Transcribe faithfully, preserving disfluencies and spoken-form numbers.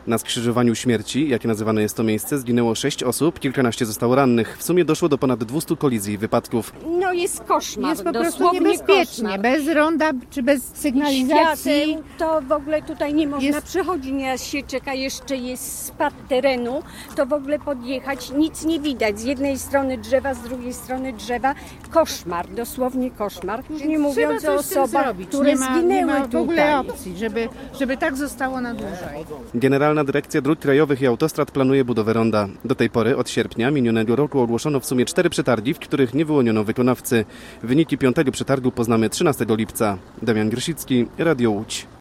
Na skrzyżowaniu śmierci, jakie nazywane jest to miejsce, zginęło sześć osób, kilkanaście zostało rannych. W sumie doszło do ponad dwustu kolizji i wypadków. No jest koszmar, Jest po prostu dosłownie niebezpiecznie, koszmar. bez ronda czy bez sygnalizacji. Świateł, to w ogóle tutaj nie można Jest- przechodzić, nieraz się czeka, jeszcze jest spad terenu, to w ogóle podjechać, nic nie widać. Z jednej strony drzewa, z drugiej strony drzewa. Koszmar, dosłownie koszmar. Już nie mówiąc Trzeba o coś z tym osobach, zrobić. które nie ma, zginęły nie ma w tutaj. ogóle opcji, żeby, żeby tak zostało na dłużej. Generalna Dyrekcja Dróg Krajowych i Autostrad planuje budowę ronda. Do tej pory, od sierpnia minionego roku, ogłoszono w sumie cztery przetargi, w których nie wyłoniono wykonawcy. Wyniki piątego przetargu poznamy trzynastego lipca. Damian Grysicki, Radio Łódź.